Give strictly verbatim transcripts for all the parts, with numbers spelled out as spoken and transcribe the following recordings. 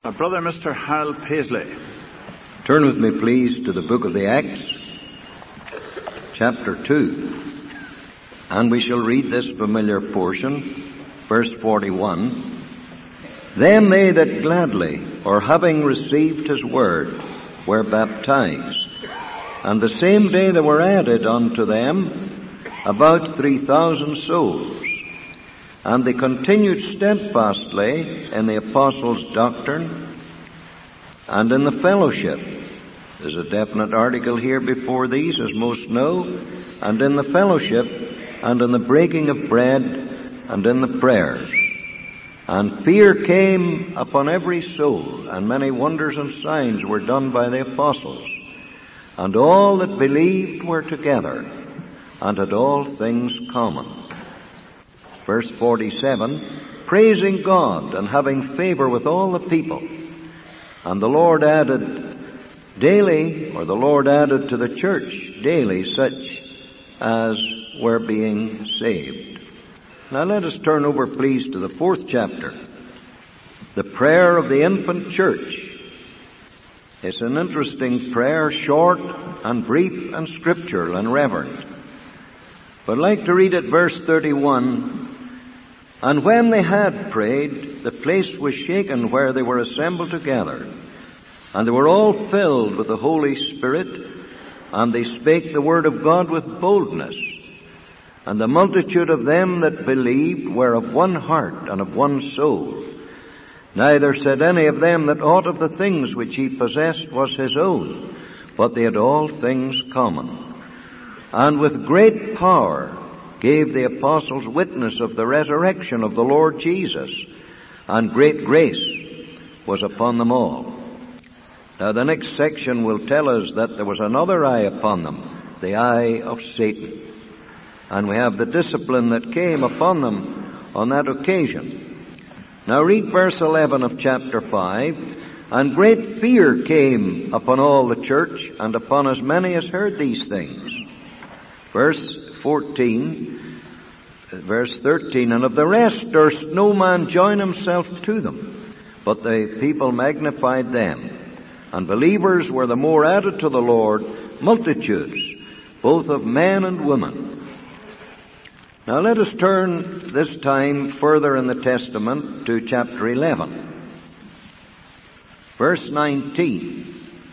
Our brother, Mister Hal Paisley. Turn with me, please, to the book of the Acts, chapter two. And we shall read this familiar portion, verse forty-one. Then they that gladly, or having received his word, were baptized. And the same day there were added unto them about three thousand souls. And they continued steadfastly in the apostles' doctrine and in the fellowship. There's a definite article here before these, as most know. And in the fellowship, and in the breaking of bread, and in the prayers. And fear came upon every soul, and many wonders and signs were done by the apostles. And all that believed were together, and had all things common. Verse forty-seven, praising God and having favor with all the people. And the Lord added daily, or the Lord added to the church daily such as were being saved. Now let us turn over, please, to the fourth chapter. The prayer of the infant church. It's an interesting prayer, short and brief and scriptural and reverent. But I'd like to read it, verse thirty-one. And when they had prayed, the place was shaken where they were assembled together. And they were all filled with the Holy Spirit, and they spake the word of God with boldness. And the multitude of them that believed were of one heart and of one soul. Neither said any of them that aught of the things which he possessed was his own, but they had all things common. And with great power gave the apostles witness of the resurrection of the Lord Jesus, and great grace was upon them all. Now the next section will tell us that there was another eye upon them, the eye of Satan. And we have the discipline that came upon them on that occasion. Now read verse eleven of chapter five. And great fear came upon all the church, and upon as many as heard these things. Verse fourteen, verse thirteen, and of the rest durst no man join himself to them, but the people magnified them. And believers were the more added to the Lord, multitudes, both of men and women. Now let us turn this time further in the Testament to chapter eleven. Verse nineteen.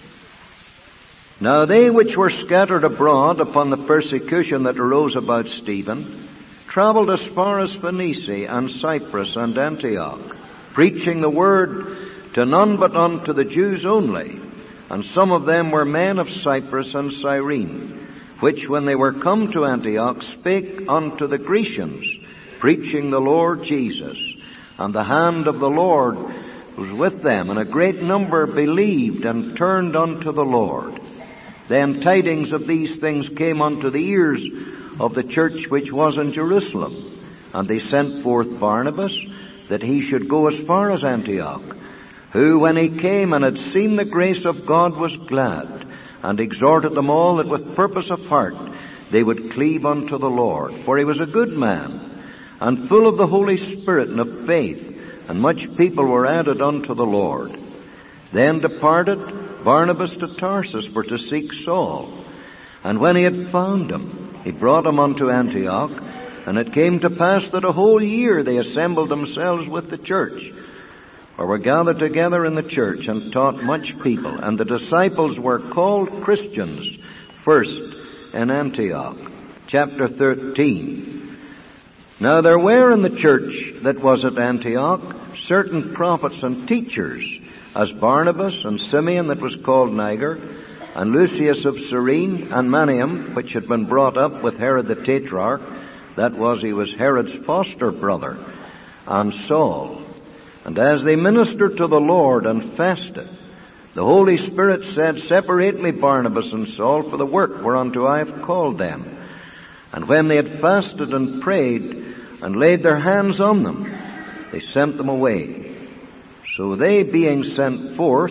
Now they which were scattered abroad upon the persecution that arose about Stephen travelled as far as Phoenicia and Cyprus and Antioch, preaching the word to none but unto the Jews only. And some of them were men of Cyprus and Cyrene, which when they were come to Antioch spake unto the Grecians, preaching the Lord Jesus. And the hand of the Lord was with them, and a great number believed and turned unto the Lord. Then tidings of these things came unto the ears of the church which was in Jerusalem. And they sent forth Barnabas, that he should go as far as Antioch, who, when he came and had seen the grace of God, was glad, and exhorted them all that with purpose of heart they would cleave unto the Lord. For he was a good man, and full of the Holy Spirit and of faith, and much people were added unto the Lord. Then departed Barnabas to Tarsus for to seek Saul. And when he had found him, he brought him unto Antioch. And it came to pass that a whole year they assembled themselves with the church, or were gathered together in the church, and taught much people. And the disciples were called Christians first in Antioch. Chapter thirteen. Now there were in the church that was at Antioch certain prophets and teachers, as Barnabas and Simeon that was called Niger, and Lucius of Cyrene, and Manaen, which had been brought up with Herod the Tetrarch, that was, he was Herod's foster brother, and Saul. And as they ministered to the Lord and fasted, the Holy Spirit said, Separate me Barnabas and Saul for the work whereunto I have called them. And when they had fasted and prayed, and laid their hands on them, they sent them away. So they, being sent forth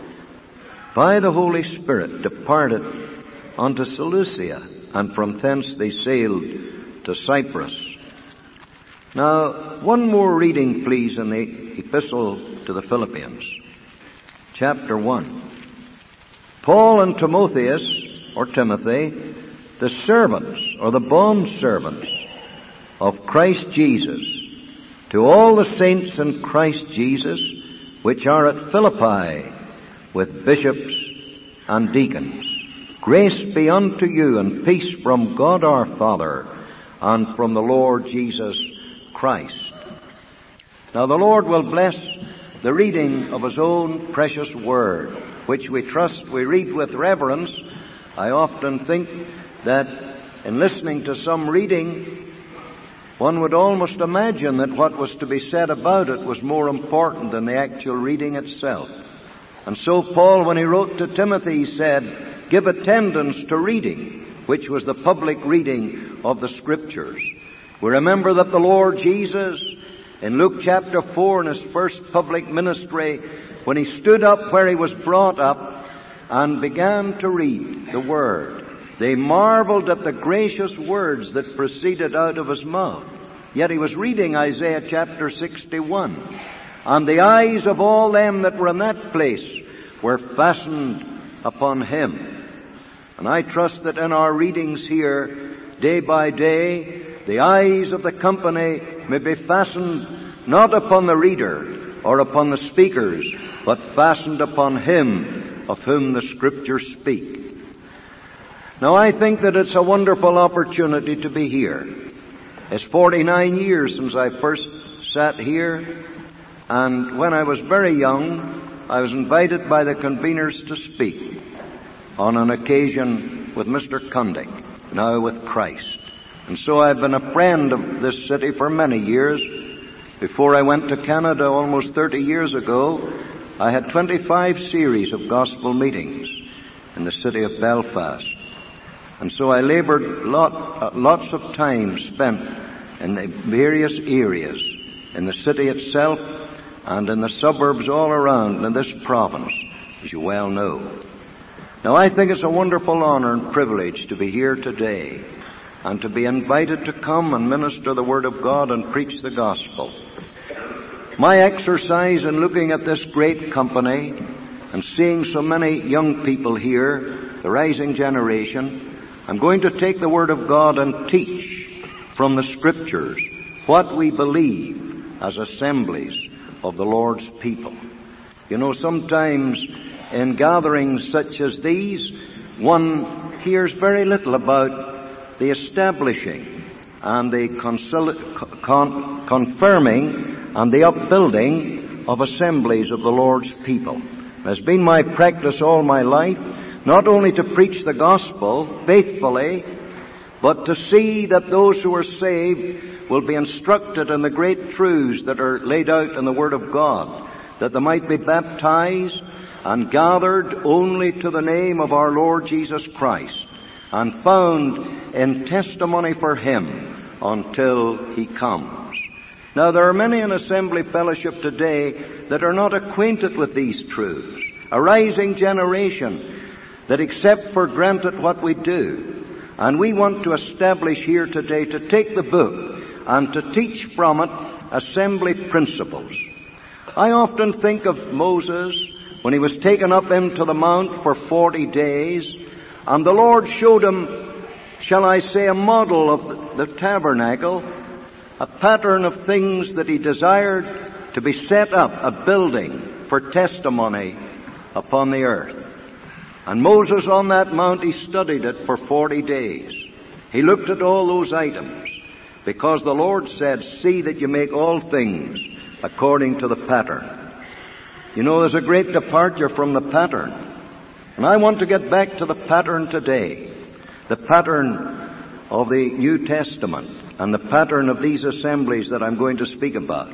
by the Holy Spirit, departed unto Seleucia, and from thence they sailed to Cyprus. Now, one more reading, please, in the Epistle to the Philippians. chapter one. Paul and Timotheus, or Timothy, the servants, or the bond servants of Christ Jesus, to all the saints in Christ Jesus, which are at Philippi, with bishops and deacons. Grace be unto you, and peace from God our Father, and from the Lord Jesus Christ. Now the Lord will bless the reading of His own precious Word, which we trust we read with reverence. I often think that in listening to some reading, one would almost imagine that what was to be said about it was more important than the actual reading itself. And so Paul, when he wrote to Timothy, he said, give attendance to reading, which was the public reading of the Scriptures. We remember that the Lord Jesus, in Luke chapter four, in His first public ministry, when He stood up where He was brought up and began to read the Word, they marveled at the gracious words that proceeded out of His mouth. Yet He was reading Isaiah chapter sixty-one. And the eyes of all them that were in that place were fastened upon Him. And I trust that in our readings here, day by day, the eyes of the company may be fastened not upon the reader or upon the speakers, but fastened upon Him of whom the Scriptures speak. Now I think that it's a wonderful opportunity to be here. It's forty-nine years since I first sat here, and when I was very young, I was invited by the conveners to speak on an occasion with Mister Cundick, now with Christ. And so I've been a friend of this city for many years. Before I went to Canada almost thirty years ago, I had twenty-five series of gospel meetings in the city of Belfast. And so I labored lot, uh, lots of time spent in the various areas, in the city itself and in the suburbs all around in this province, as you well know. Now I think it's a wonderful honor and privilege to be here today and to be invited to come and minister the Word of God and preach the gospel. My exercise in looking at this great company and seeing so many young people here, the rising generation, I'm going to take the Word of God and teach from the Scriptures what we believe as assemblies of the Lord's people. You know, sometimes in gatherings such as these, one hears very little about the establishing and the concil- con- confirming and the upbuilding of assemblies of the Lord's people. It has been my practice all my life not only to preach the gospel faithfully, but to see that those who are saved will be instructed in the great truths that are laid out in the Word of God, that they might be baptized and gathered only to the name of our Lord Jesus Christ, and found in testimony for Him until He comes. Now there are many in Assembly Fellowship today that are not acquainted with these truths, a rising generation that accept for granted what we do. And we want to establish here today to take the book and to teach from it assembly principles. I often think of Moses when he was taken up into the mount for forty days, and the Lord showed him, shall I say, a model of the, the tabernacle, a pattern of things that he desired to be set up, a building for testimony upon the earth. And Moses on that mount, he studied it for forty days. He looked at all those items, because the Lord said, see that you make all things according to the pattern. You know, there's a great departure from the pattern. And I want to get back to the pattern today, the pattern of the New Testament and the pattern of these assemblies that I'm going to speak about.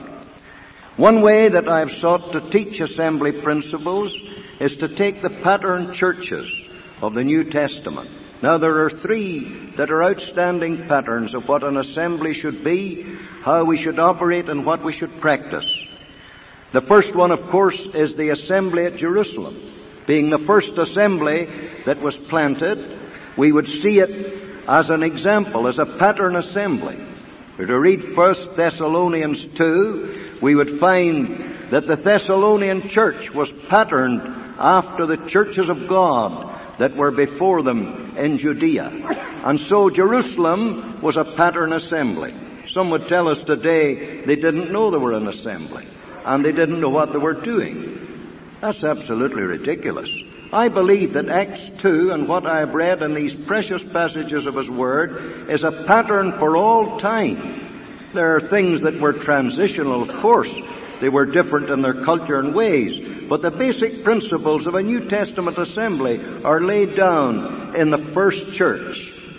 One way that I've sought to teach assembly principles is to take the pattern churches of the New Testament. Now there are three that are outstanding patterns of what an assembly should be, how we should operate, and what we should practice. The first one, of course, is the assembly at Jerusalem. Being the first assembly that was planted, we would see it as an example, as a pattern assembly. If to read First Thessalonians two, we would find that the Thessalonian church was patterned after the churches of God that were before them in Judea. And so Jerusalem was a pattern assembly. Some would tell us today they didn't know they were an assembly, and they didn't know what they were doing. That's absolutely ridiculous. I believe that Acts two and what I have read in these precious passages of His Word is a pattern for all time. There are things that were transitional, of course. They were different in their culture and ways. But the basic principles of a New Testament assembly are laid down in the first church.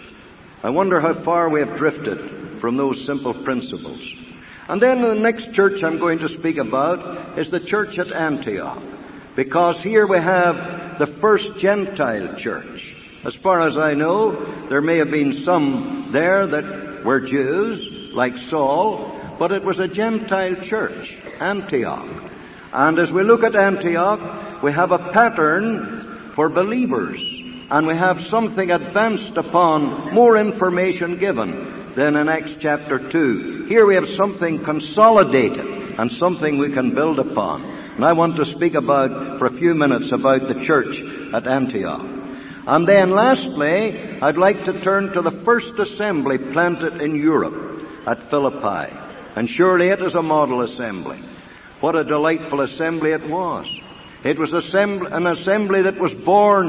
I wonder how far we have drifted from those simple principles. And then the next church I'm going to speak about is the church at Antioch. Because here we have the first Gentile church. As far as I know, there may have been some there that were Jews, like Saul, but it was a Gentile church, Antioch. And as we look at Antioch, we have a pattern for believers, and we have something advanced upon, more information given than in Acts chapter two. Here we have something consolidated and something we can build upon. And I want to speak about, for a few minutes, about the church at Antioch. And then lastly, I'd like to turn to the first assembly planted in Europe at Philippi. And surely it is a model assembly. What a delightful assembly it was. It was an assembly that was born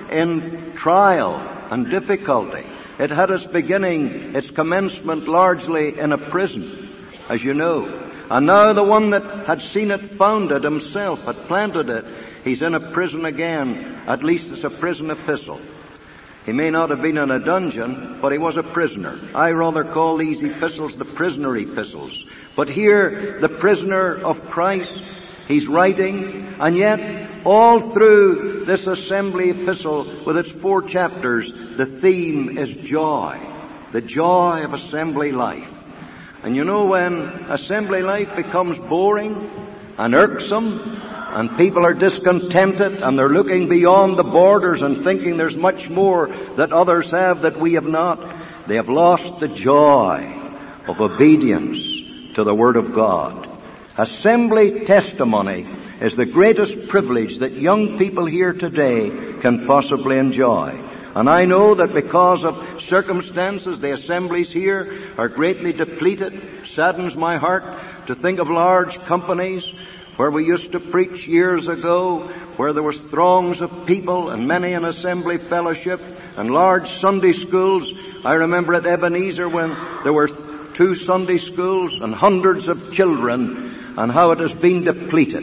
in trial and difficulty. It had its beginning, its commencement largely in a prison, as you know. And now the one that had seen it founded himself, had planted it, he's in a prison again. At least it's a prison epistle. He may not have been in a dungeon, but he was a prisoner. I rather call these epistles the prisoner epistles. But here, the prisoner of Christ, he's writing, and yet all through this assembly epistle with its four chapters, the theme is joy. The joy of assembly life. And you know, when assembly life becomes boring and irksome, and people are discontented, and they're looking beyond the borders and thinking there's much more that others have that we have not, they have lost the joy of obedience to the Word of God. Assembly testimony is the greatest privilege that young people here today can possibly enjoy. And I know that because of circumstances, the assemblies here are greatly depleted. It saddens my heart to think of large companies where we used to preach years ago, where there was throngs of people and many an assembly fellowship and large Sunday schools. I remember at Ebenezer when there were two Sunday schools and hundreds of children, and how it has been depleted.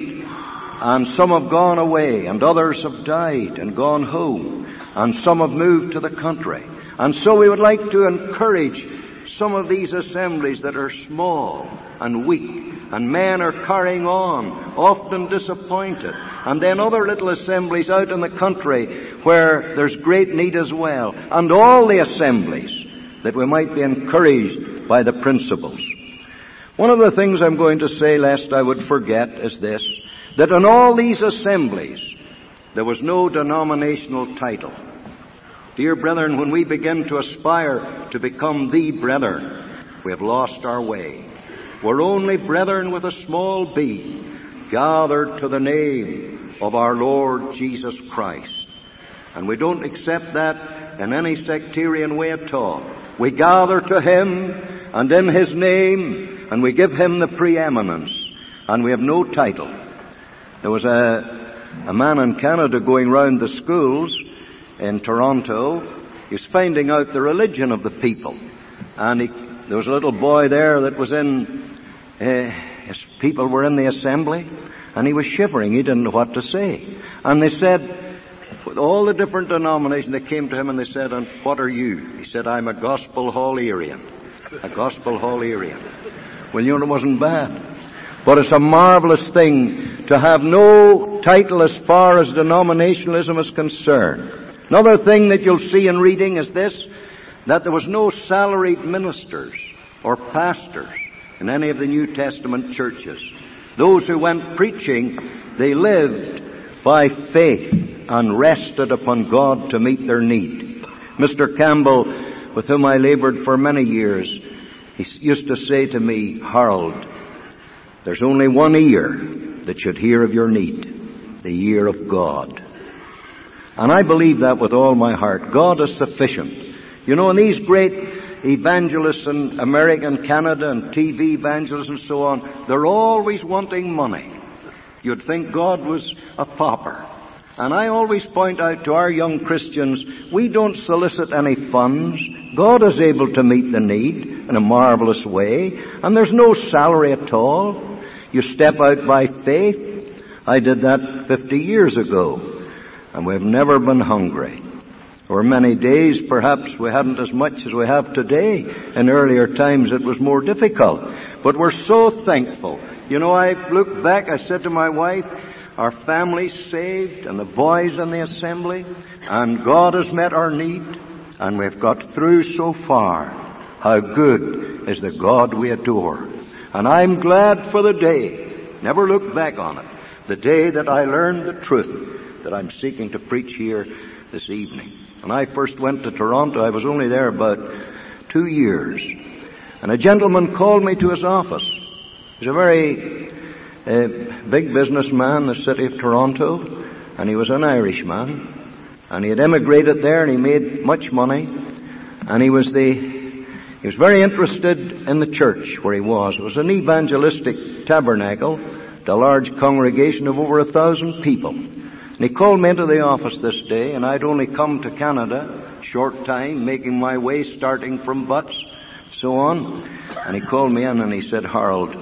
And some have gone away, and others have died and gone home, and some have moved to the country. And so we would like to encourage some of these assemblies that are small and weak, and men are carrying on, often disappointed. And then other little assemblies out in the country where there's great need as well. And all the assemblies, that we might be encouraged by the principles. One of the things I'm going to say, lest I would forget, is this, that in all these assemblies, there was no denominational title. Dear brethren, when we begin to aspire to become the brethren, we have lost our way. We're only brethren with a small b, gathered to the name of our Lord Jesus Christ. And we don't accept that in any sectarian way at all. We gather to Him and in His name, and we give Him the preeminence, and we have no title. There was a, a man in Canada going round the schools in Toronto. He was finding out the religion of the people. And he, there was a little boy there that was in, uh, his people were in the assembly, and he was shivering. He didn't know what to say. And they said, with all the different denominations, they came to him and they said, "And what are you?" He said, "I'm a Gospel Hall-Arian." A Gospel Hall-Arian. Well, you know, it wasn't bad. But it's a marvelous thing to have no title as far as denominationalism is concerned. Another thing that you'll see in reading is this, that there was no salaried ministers or pastors in any of the New Testament churches. Those who went preaching, they lived by faith and rested upon God to meet their need. Mister Campbell, with whom I labored for many years, he used to say to me, "Harold, there's only one ear that should hear of your need, the year of God. And I believe that with all my heart. God is sufficient. You know, and these great evangelists in America and Canada and T V evangelists and so on, they're always wanting money. You'd think God was a pauper. And I always point out to our young Christians, we don't solicit any funds. God is able to meet the need in a marvelous way. And there's no salary at all. You step out by faith. I did that fifty years ago. And we've never been hungry. There were many days, perhaps, we hadn't as much as we have today. In earlier times it was more difficult. But we're so thankful. You know, I looked back, I said to my wife, our family's saved, and the boys in the assembly, and God has met our need, and we've got through so far. How good is the God we adore. And I'm glad for the day, never look back on it, the day that I learned the truth that I'm seeking to preach here this evening. When I first went to Toronto, I was only there about two years. And a gentleman called me to his office. He's a very uh, big businessman in the city of Toronto, and he was an Irishman. And he had emigrated there, and he made much money. And he was the he was very interested in the church where he was. It was an evangelistic tabernacle, a large congregation of over a thousand people. And he called me into the office this day, and I'd only come to Canada, short time, making my way, starting from Butts, so on. And he called me in and he said, Harold,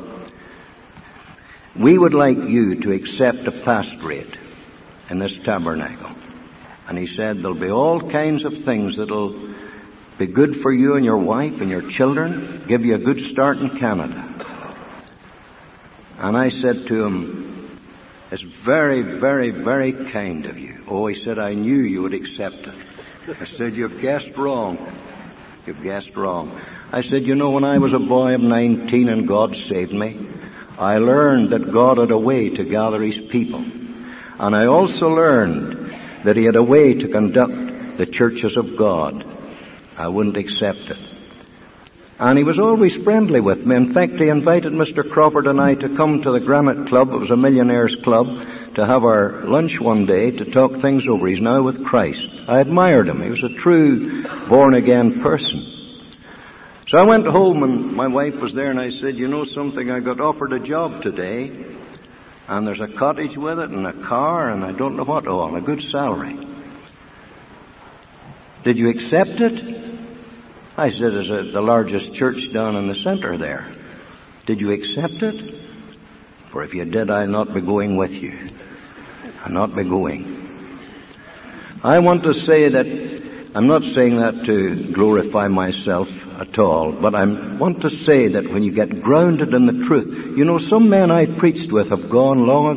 we would like you to accept a pastorate in this tabernacle. And he said, there'll be all kinds of things that'll be good for you and your wife and your children, give you a good start in Canada. And I said to him, it's very, very, very kind of you. Oh, he said, I knew you would accept it. I said, you've guessed wrong. You've guessed wrong. I said, you know, when I was a boy of nineteen and God saved me, I learned that God had a way to gather His people. And I also learned that He had a way to conduct the churches of God. I wouldn't accept it. And he was always friendly with me. In fact, he invited Mister Crawford and I to come to the Granite Club. It was a millionaires club, to have our lunch one day to talk things over. He's now with Christ. I admired him. He was a true born-again person. So I went home and my wife was there and I said, you know something, I got offered a job today and there's a cottage with it and a car and I don't know what all, a good salary. Did you accept it? I said, it's a, the largest church down in the center there. Did you accept it? For if you did, I'll not be going with you. I'll not be going. I want to say that, I'm not saying that to glorify myself at all, but I want to say that when you get grounded in the truth, you know, some men I preached with have gone long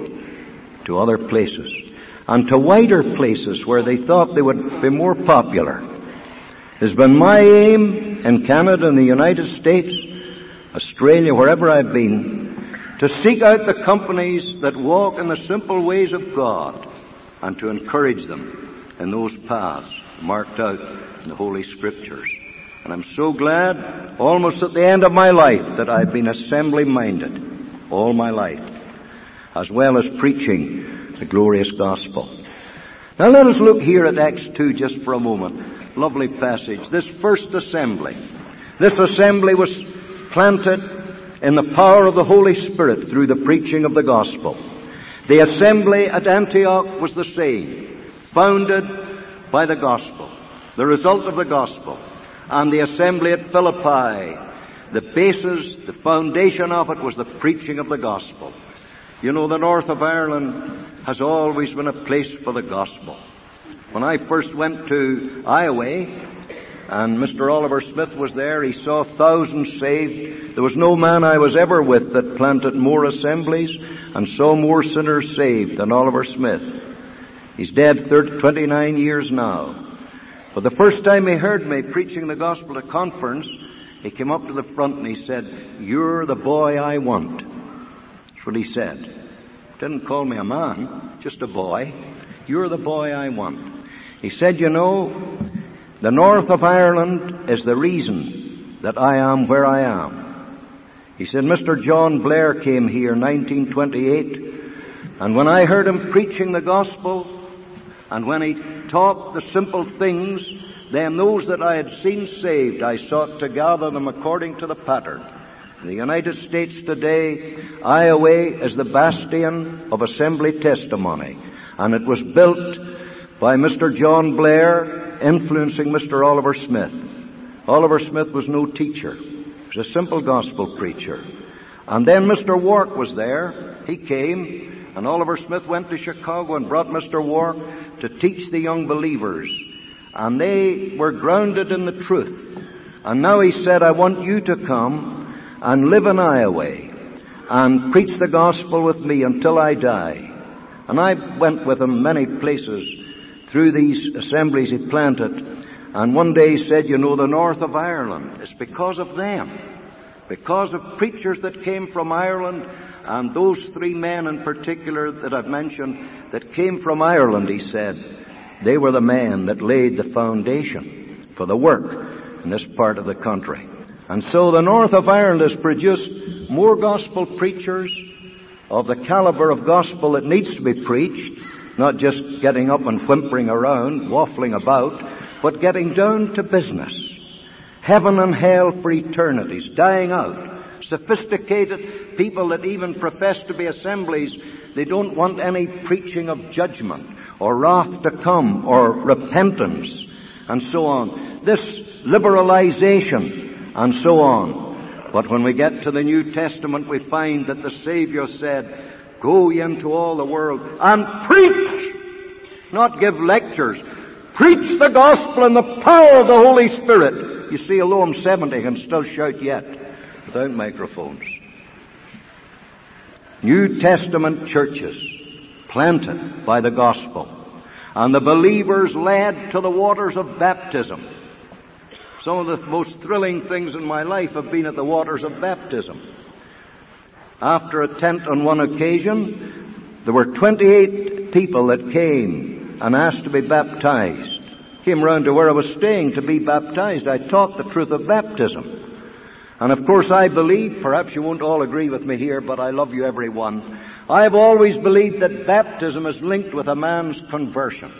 ago to other places, and to wider places where they thought they would be more popular. It's been my aim in Canada and the United States, Australia, wherever I've been, to seek out the companies that walk in the simple ways of God and to encourage them in those paths marked out in the Holy Scriptures. And I'm so glad, almost at the end of my life, that I've been assembly-minded all my life, as well as preaching the glorious gospel. Now let us look here at Acts two just for a moment. Lovely passage. This first assembly. This assembly was planted in the power of the Holy Spirit through the preaching of the gospel. The assembly at Antioch was the same, founded by the gospel, the result of the gospel. And the assembly at Philippi, the basis, the foundation of it was the preaching of the gospel. You know, the north of Ireland has always been a place for the gospel. When I first went to Iowa, and Mister Oliver Smith was there, he saw thousands saved. There was no man I was ever with that planted more assemblies and saw more sinners saved than Oliver Smith. He's dead twenty-nine years now. But the first time he heard me preaching the gospel at a conference, he came up to the front and he said, "You're the boy I want." That's what he said. Didn't call me a man, just a boy. "You're the boy I want." He said, "You know, the north of Ireland is the reason that I am where I am." He said, Mister John Blair came here in nineteen twenty-eight, and when I heard him preaching the gospel, and when he taught the simple things, then those that I had seen saved, I sought to gather them according to the pattern. In the United States today, Iowa is the bastion of assembly testimony, and it was built by Mister John Blair, influencing Mister Oliver Smith. Oliver Smith was no teacher. He was a simple gospel preacher. And then Mister Wark was there. He came, and Oliver Smith went to Chicago and brought Mister Wark to teach the young believers. And they were grounded in the truth. And now he said, I want you to come and live in Iowa and preach the gospel with me until I die. And I went with him many places through these assemblies he planted. And one day he said, you know, the north of Ireland, it's because of them. Because of preachers that came from Ireland, and those three men in particular that I've mentioned that came from Ireland, he said, they were the men that laid the foundation for the work in this part of the country. And so the north of Ireland has produced more gospel preachers of the caliber of gospel that needs to be preached, not just getting up and whimpering around, waffling about, but getting down to business. Heaven and hell for eternities, dying out. Sophisticated people that even profess to be assemblies, they don't want any preaching of judgment or wrath to come or repentance and so on. This liberalization and so on. But when we get to the New Testament, we find that the Savior said, go ye into all the world and preach, not give lectures. Preach the gospel in the power of the Holy Spirit. You see, although I'm seventy, I can still shout yet without microphones. New Testament churches planted by the gospel, and the believers led to the waters of baptism. Some of the most thrilling things in my life have been at the waters of baptism. After a tent on one occasion, there were twenty-eight people that came and asked to be baptized. Came round to where I was staying to be baptized. I taught the truth of baptism. And of course I believe, perhaps you won't all agree with me here, but I love you everyone. I have always believed that baptism is linked with a man's conversion.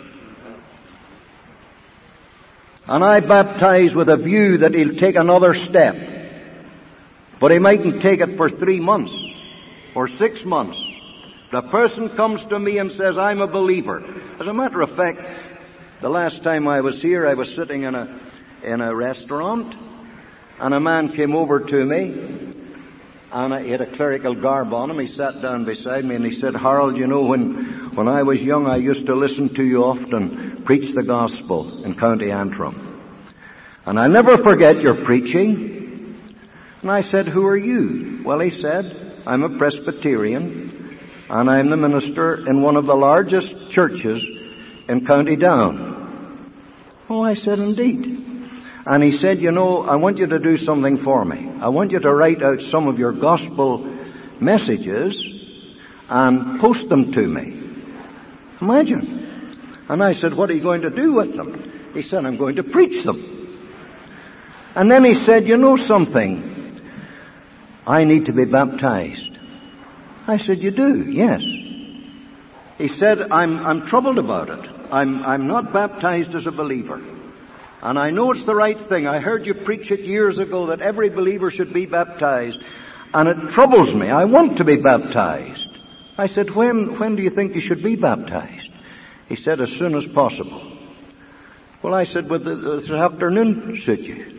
And I baptize with a view that he'll take another step. But he mightn't take it for three months or six months. The person comes to me and says, I'm a believer. As a matter of fact, the last time I was here, I was sitting in a in a restaurant, and a man came over to me, and he had a clerical garb on him. He sat down beside me, and he said, Harold, you know, when, when I was young, I used to listen to you often preach the gospel in County Antrim. And I'll never forget your preaching. And I said, who are you? Well, he said, I'm a Presbyterian, and I'm the minister in one of the largest churches in County Down. Oh, I said, indeed. And he said, you know, I want you to do something for me. I want you to write out some of your gospel messages and post them to me. Imagine. And I said, what are you going to do with them? He said, I'm going to preach them. And then he said, you know something? I need to be baptized. I said, you do? Yes. He said, I'm, I'm troubled about it. I'm, I'm not baptized as a believer. And I know it's the right thing. I heard you preach it years ago that every believer should be baptized. And it troubles me. I want to be baptized. I said, when, when do you think you should be baptized? He said, as soon as possible. Well, I said, would this afternoon suit you?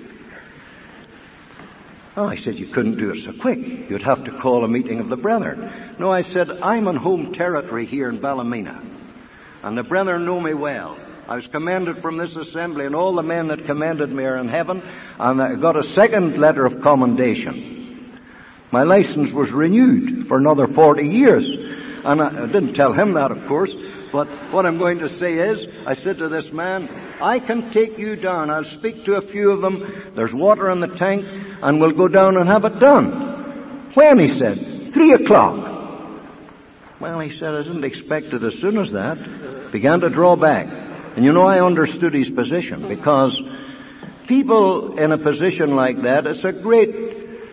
Oh, I said, you couldn't do it so quick. You'd have to call a meeting of the brethren. No, I said, I'm on home territory here in Ballymena. And the brethren know me well. I was commended from this assembly, and all the men that commended me are in heaven. And I got a second letter of commendation. My license was renewed for another forty years. And I, I didn't tell him that, of course. But what I'm going to say is, I said to this man, I can take you down. I'll speak to a few of them. There's water in the tank, and we'll go down and have it done. When? He said, three o'clock. Well, he said, I didn't expect it as soon as that. Began to draw back. And you know, I understood his position, because people in a position like that, it's a great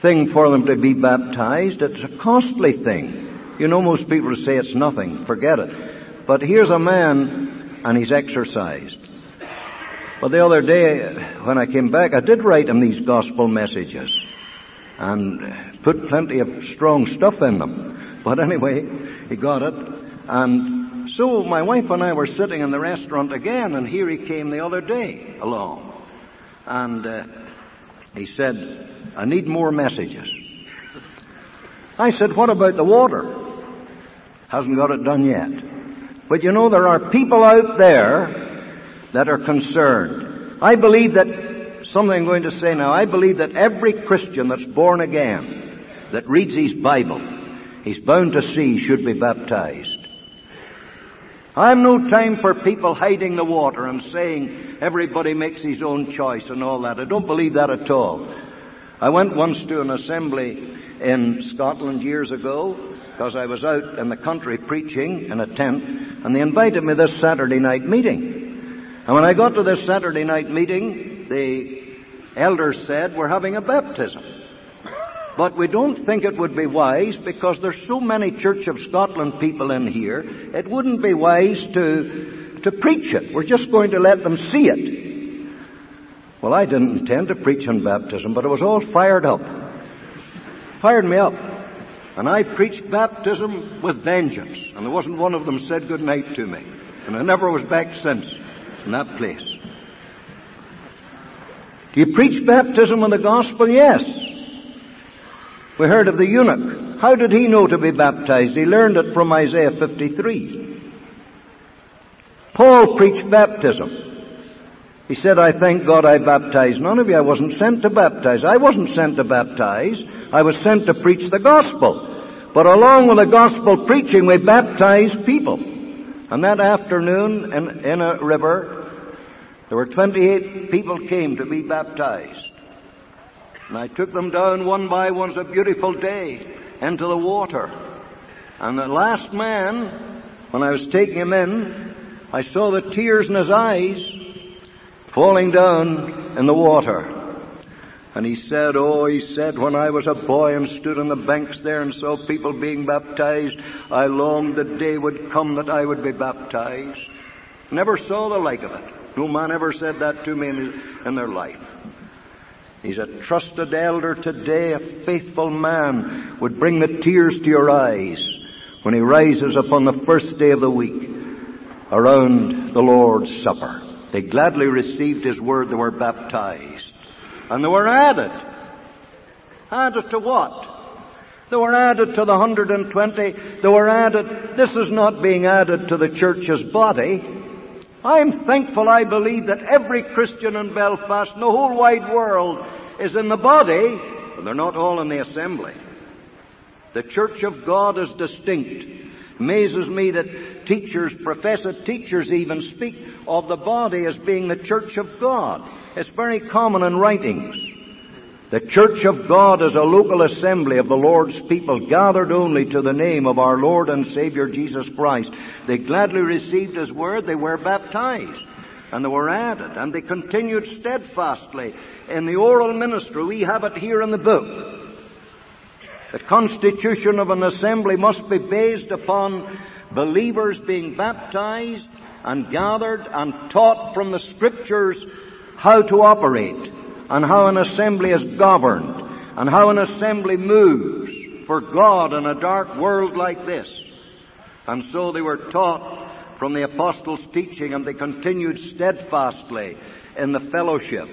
thing for them to be baptized. It's a costly thing. You know, most people say it's nothing, forget it. But here's a man, and he's exercised. But the other day, when I came back, I did write him these gospel messages and put plenty of strong stuff in them. But anyway, he got it. And so my wife and I were sitting in the restaurant again, and here he came the other day along. And uh, he said, I need more messages. I said, what about the water? Hasn't got it done yet. But you know, there are people out there that are concerned. I believe that, something I'm going to say now, I believe that every Christian that's born again, that reads his Bible, he's bound to see should be baptized. I have no time for people hiding the water and saying everybody makes his own choice and all that. I don't believe that at all. I went once to an assembly in Scotland years ago, because I was out in the country preaching in a tent, and they invited me this Saturday night meeting. And when I got to this Saturday night meeting, the elders said, we're having a baptism. But we don't think it would be wise, because there's so many Church of Scotland people in here, it wouldn't be wise to, to preach it. We're just going to let them see it. Well, I didn't intend to preach on baptism, but I was all fired up. Fired me up. And I preached baptism with vengeance. And there wasn't one of them said good night to me. And I never was back since in that place. Do you preach baptism in the gospel? Yes. We heard of the eunuch. How did he know to be baptized? He learned it from Isaiah fifty-three. Paul preached baptism. He said, I thank God I baptized none of you. I wasn't sent to baptize. I wasn't sent to baptize. I was sent to preach the gospel. But along with the gospel preaching, we baptized people. And that afternoon in, in a river, there were twenty-eight people came to be baptized. And I took them down one by one. It was a beautiful day, into the water. And the last man, when I was taking him in, I saw the tears in his eyes falling down in the water. And he said, oh, he said, when I was a boy and stood on the banks there and saw people being baptized, I longed the day would come that I would be baptized. Never saw the like of it. No man ever said that to me in, his, in their life. He's a trusted elder today, a faithful man, would bring the tears to your eyes when he rises upon the first day of the week around the Lord's Supper. They gladly received his word. They were baptized. And they were added. Added to what? They were added to the one hundred twenty. They were added. This is not being added to the church's body. I'm thankful, I believe, that every Christian in Belfast, in the whole wide world, is in the body, but they're not all in the assembly. The Church of God is distinct. Amazes me that teachers, professed teachers even, speak of the body as being the Church of God. It's very common in writings. The Church of God is a local assembly of the Lord's people, gathered only to the name of our Lord and Savior Jesus Christ. They gladly received his word. They were baptized. And they were added. And they continued steadfastly in the oral ministry. We have it here in the book. The constitution of an assembly must be based upon believers being baptized and gathered and taught from the Scriptures how to operate and how an assembly is governed and how an assembly moves for God in a dark world like this. And so they were taught from the apostles' teaching, and they continued steadfastly in the fellowship.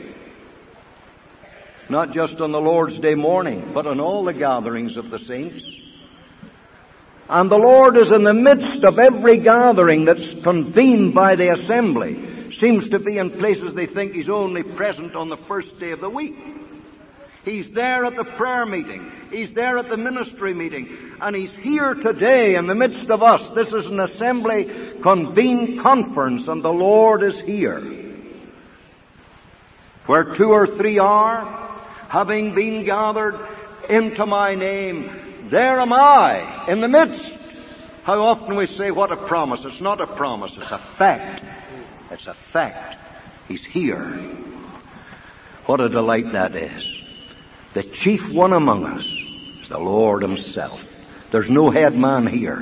Not just on the Lord's Day morning, but on all the gatherings of the saints. And the Lord is in the midst of every gathering that's convened by the assembly. Seems to be in places they think he's only present on the first day of the week. He's there at the prayer meeting. He's there at the ministry meeting. And he's here today in the midst of us. This is an assembly convened conference, and the Lord is here. Where two or three are, having been gathered into my name, there am I in the midst. How often we say, what a promise. It's not a promise, it's a fact. It's a fact. He's here. What a delight that is. The chief one among us is the Lord himself. There's no head man here.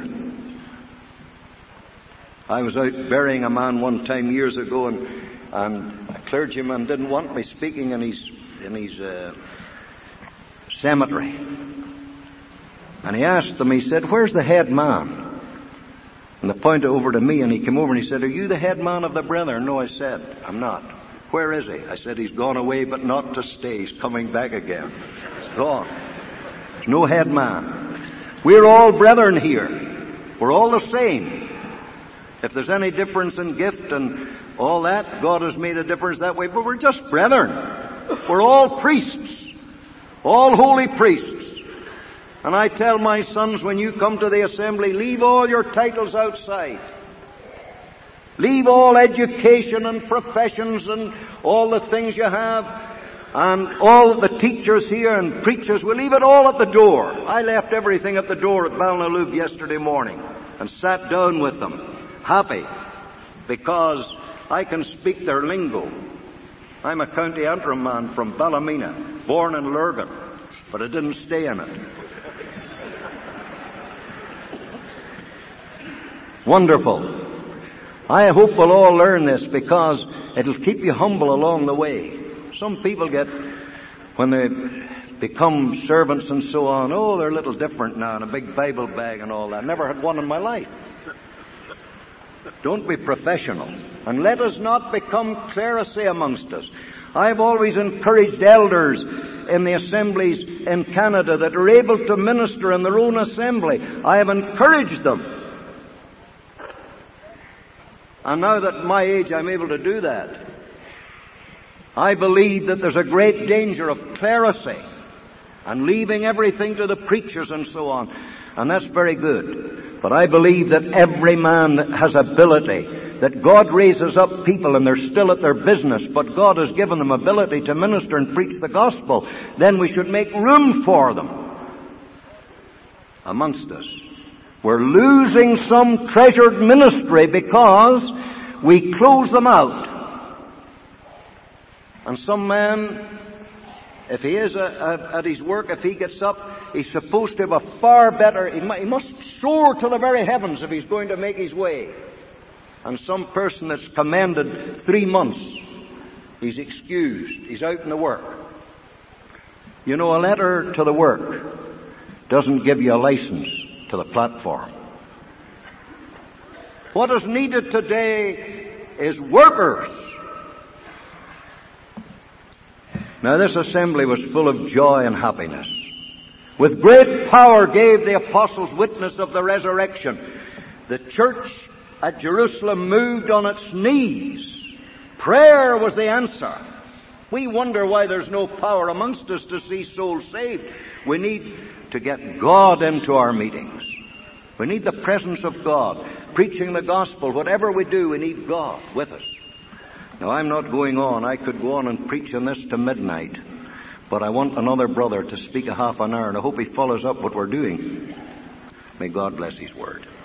I was out burying a man one time years ago, and, and a clergyman didn't want me speaking in his, in his uh, cemetery. And he asked them, he said, "Where's the head man?" And they pointed over to me, and he came over and he said, "Are you the head man of the brethren?" "No," I said, "I'm not." "Where is he?" I said, "He's gone away, but not to stay. He's coming back again." He's gone. There's no head man. We're all brethren here. We're all the same. If there's any difference in gift and all that, God has made a difference that way, but we're just brethren. We're all priests. All holy priests. And I tell my sons, when you come to the assembly, leave all your titles outside. Leave all education and professions and all the things you have, and all the teachers here and preachers, we leave it all at the door. I left everything at the door at Ballinaloop yesterday morning and sat down with them, happy, because I can speak their lingo. I'm a County Antrim man from Ballymena, born in Lurgan, but I didn't stay in it. Wonderful. I hope we'll all learn this, because it'll keep you humble along the way. Some people get, when they become servants and so on, oh, they're a little different now, and a big Bible bag and all that. Never had one in my life. Don't be professional. And let us not become clerisy amongst us. I've always encouraged elders in the assemblies in Canada that are able to minister in their own assembly. I have encouraged them. And now that at my age I'm able to do that, I believe that there's a great danger of clerisy and leaving everything to the preachers and so on. And that's very good. But I believe that every man that has ability, that God raises up people and they're still at their business, but God has given them ability to minister and preach the gospel, then we should make room for them amongst us. We're losing some treasured ministry because we close them out. And some man, if he is a, a, at his work, if he gets up, he's supposed to have a far better, he, he must soar to the very heavens if he's going to make his way. And some person that's commended three months, he's excused, he's out in the work. You know, a letter to the work doesn't give you a license to the platform. What is needed today is workers. Now, this assembly was full of joy and happiness. With great power gave the apostles witness of the resurrection. The church at Jerusalem moved on its knees. Prayer was the answer. We wonder why there's no power amongst us to see souls saved. We need to get God into our meetings. We need the presence of God. Preaching the gospel, whatever we do, we need God with us. Now, I'm not going on. I could go on and preach on this to midnight. But I want another brother to speak a half an hour, and I hope he follows up what we're doing. May God bless his word.